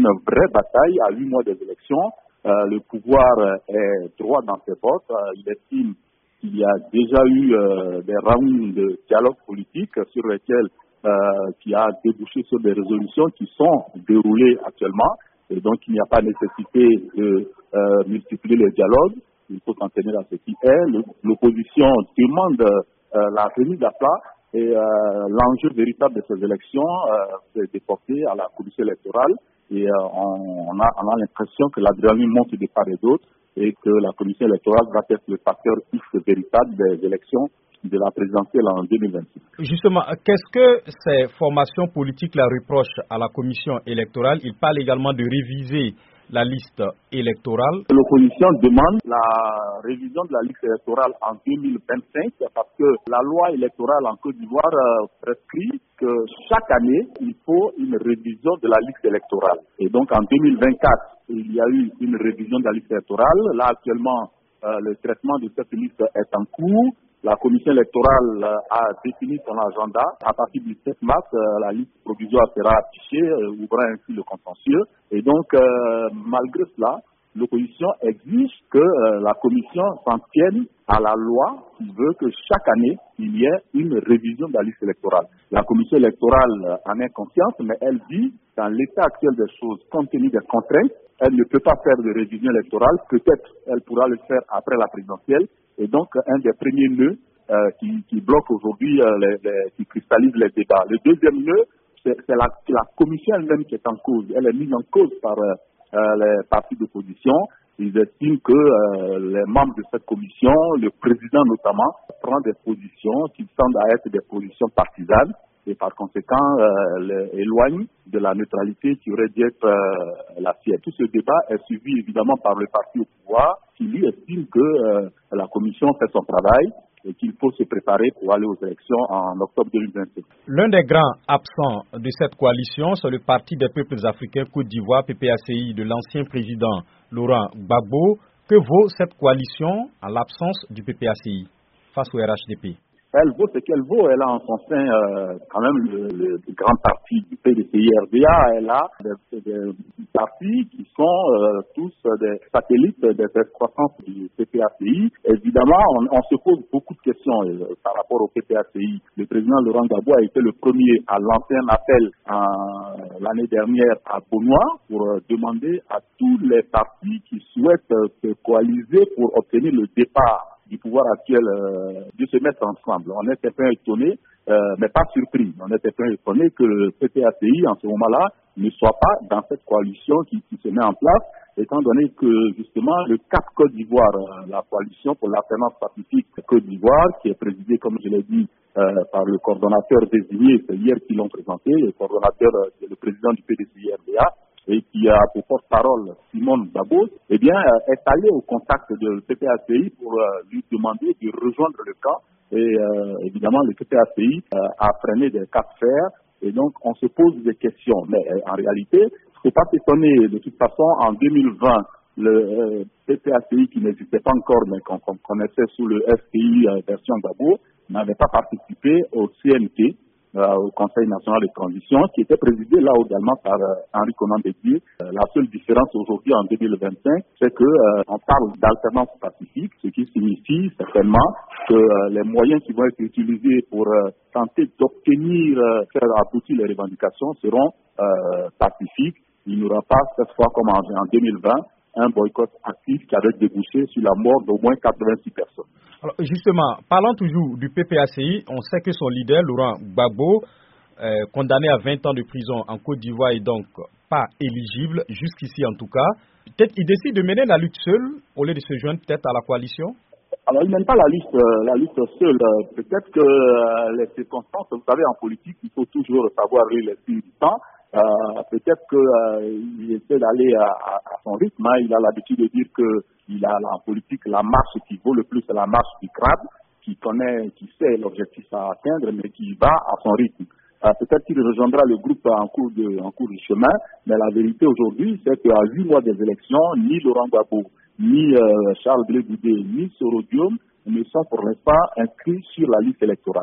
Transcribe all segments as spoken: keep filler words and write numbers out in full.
vraie bataille à huit mois des élections. Euh, le pouvoir est droit dans ses bottes. Euh, il estime qu'il y a déjà eu euh, des rounds de dialogue politique sur lesquels euh, qui a débouché sur des résolutions qui sont déroulées actuellement. Et donc, il n'y a pas nécessité de euh, multiplier les dialogues. Il faut s'en tenir à ce qui est. L'opposition demande euh, la remise à plat et euh, l'enjeu véritable de ces élections, euh, c'est déporté à la commission électorale. Et euh, on, on a, on a l'impression que l'adrénaline monte de part et d'autre et que la commission électorale va être le facteur X véritable des élections de la présidentielle en deux mille vingt-six. Justement, qu'est-ce que ces formations politiques la reprochent à la commission électorale? Ils parlent également de réviser la liste électorale. L'opposition demande la révision de la liste électorale en deux mille vingt-cinq parce que la loi électorale en Côte d'Ivoire euh, prescrit que chaque année, il faut une révision de la liste électorale. Et donc en deux mille vingt-quatre, il y a eu une révision de la liste électorale. Là, actuellement, euh, le traitement de cette liste est en cours. La commission électorale a défini son agenda. À partir du sept mars, la liste provisoire sera affichée, ouvrant ainsi le contentieux. Et donc, euh, malgré cela, l'opposition exige que euh, la commission s'en tienne à la loi qui veut que chaque année, il y ait une révision de la liste électorale. La commission électorale en est consciente, mais elle dit, dans l'état actuel des choses, compte tenu des contraintes, elle ne peut pas faire de révision électorale. Peut-être elle pourra le faire après la présidentielle. Et donc, un des premiers nœuds euh, qui, qui bloque aujourd'hui, euh, les, les, qui cristallise les débats. Le deuxième nœud, c'est, c'est la, la commission elle-même qui est en cause. Elle est mise en cause par euh, les partis d'opposition. Ils estiment que euh, les membres de cette commission, le président notamment, prend des positions qui semblent à être des positions partisanes et par conséquent euh, les éloigne de la neutralité qui aurait dû être euh, la sienne. Tout ce débat est suivi évidemment par le parti au pouvoir qui lui estime que euh, la commission fait son travail et qu'il faut se préparer pour aller aux élections en octobre deux mille vingt-sept. L'un des grands absents de cette coalition, c'est le Parti des peuples africains Côte d'Ivoire, P P A C I, de l'ancien président Laurent Gbagbo. Que vaut cette coalition en l'absence du P P A C I face au R H D P? Elle vaut ce qu'elle vaut. Elle a en son sein euh, quand même le, le, le grand parti du P D C I R D A. Elle a des, des partis qui sont euh, tous des satellites des excroissances du P P A C I. Évidemment, on, on se pose beaucoup de questions euh, par rapport au P P A C I. Le président Laurent Gbagbo a été le premier à lancer un appel euh, l'année dernière à Beaunois pour euh, demander à tous les partis qui souhaitent euh, se coaliser pour obtenir le départ du pouvoir actuel euh, de se mettre ensemble. On était un peu étonnés, euh, mais pas surpris. On était un peu étonnés que le P P A C I, en ce moment-là, ne soit pas dans cette coalition qui, qui se met en place, étant donné que, justement, le C A P Côte d'Ivoire, euh, la coalition pour l'alternance pacifique Côte d'Ivoire, qui est présidée, comme je l'ai dit, euh, par le coordonnateur désigné, c'est hier qu'ils l'ont présenté, le coordonnateur, euh, le président du P D C I R D A, et qui a pour porte-parole Simone Babos, eh bien, est allé au contact de P P A C I pour euh, lui demander de rejoindre le camp. Et euh, évidemment, le P P A C I euh, a freiné des cas de fer. Et donc, on se pose des questions. Mais euh, en réalité, il ne faut pas s'étonner. De toute façon, en deux mille vingt, le euh, P P A C I, qui n'existait pas encore, mais qu'on, qu'on connaissait sous le F P I euh, version Gbagbo, n'avait pas participé au C N T, Euh, au Conseil national de transition, qui était présidé là également par euh, Henri Konan Bédié. Euh, la seule différence aujourd'hui en deux mille vingt-cinq, c'est que euh, on parle d'alternance pacifique, ce qui signifie certainement que euh, les moyens qui vont être utilisés pour euh, tenter d'obtenir, euh, faire aboutir les revendications seront euh, pacifiques. Il n'y aura pas cette fois comme en, en deux mille vingt un boycott actif qui avait débouché sur la mort d'au moins quatre-vingt-six personnes. Alors justement, parlant toujours du P P A C I, on sait que son leader, Laurent Gbagbo, euh, condamné à vingt ans de prison en Côte d'Ivoire, est donc pas éligible, jusqu'ici en tout cas. Peut-être qu'il décide de mener la lutte seul, au lieu de se joindre peut-être à la coalition? Alors, il ne mène pas la liste, euh, la liste seule. Euh, peut-être que euh, les circonstances, vous savez, en politique, il faut toujours savoir lire les signes du temps. Euh, peut-être qu'il euh, essaie d'aller à, à, à son rythme. Hein. Il a l'habitude de dire que il a en politique la marche qui vaut le plus, c'est la marche du crabe, qui connaît, qui sait l'objectif à atteindre, mais qui va à son rythme. Euh, peut-être qu'il rejoindra le groupe en cours de, en cours du chemin, mais la vérité aujourd'hui, c'est qu'à huit mois des élections, ni Laurent Gbagbo, ni euh, Charles Blé Goudé, ni Soro Diom ne sont pour l'instant inscrits sur la liste électorale.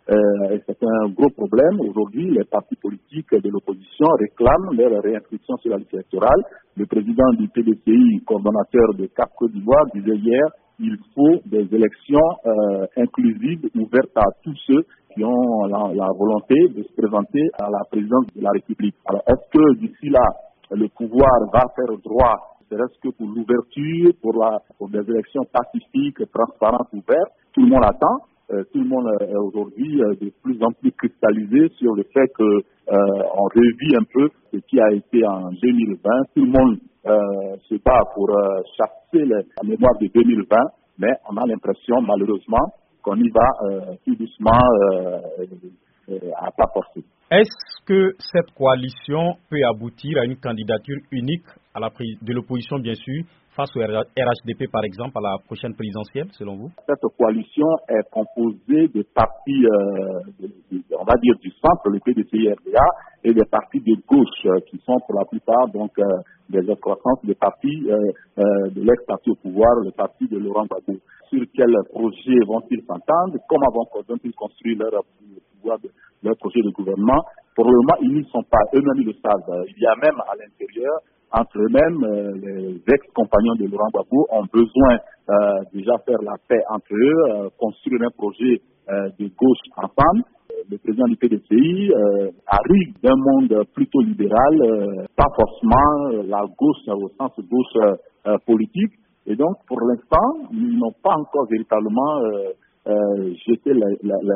Euh, et c'est un gros problème. Aujourd'hui, les partis politiques de l'opposition réclament leur réinscription sur la liste électorale. Le président du P D C I, coordonnateur de Cap Côte d'Ivoire, disait hier il faut des élections euh, inclusives ouvertes à tous ceux qui ont la, la volonté de se présenter à la présidence de la République. Alors, est-ce que d'ici là, le pouvoir va faire droit, serait-ce que pour l'ouverture, pour, la, pour des élections pacifiques, transparentes, ouvertes? Tout le monde attend. Euh, tout le monde est aujourd'hui euh, de plus en plus cristallisé sur le fait que euh, on revit un peu ce qui a été en deux mille vingt. Tout le monde euh, se bat pour euh, chasser la mémoire de deux mille vingt, mais on a l'impression malheureusement qu'on y va euh, tout doucement euh, euh, à pas forcer. Est-ce que cette coalition peut aboutir à une candidature unique à la prise de l'opposition, bien sûr, face au R H D P, par exemple, à la prochaine présidentielle, selon vous? Cette coalition est composée de partis, euh, de, de, on va dire, du centre, le P D C I R D A, et des partis de gauche, euh, qui sont pour la plupart donc euh, des excroissances des partis euh, euh, de l'ex-parti au pouvoir, le parti de Laurent Gbagbo. Sur quel projet vont-ils s'entendre? Comment vont-ils construire leur pouvoir, de, leur projet de gouvernement? Pour le moment, ils n'y sont pas. Eux-mêmes, ils le savent. Il y a même à l'intérieur, entre eux-mêmes, euh, les ex-compagnons de Laurent Gbagbo ont besoin euh, déjà faire la paix entre eux, euh, construire un projet euh, de gauche ensemble. Le président du P D C I euh, arrive d'un monde plutôt libéral, euh, pas forcément euh, la gauche au sens gauche euh, politique. Et donc, pour l'instant, ils n'ont pas encore véritablement euh, euh, jeté la, la, la,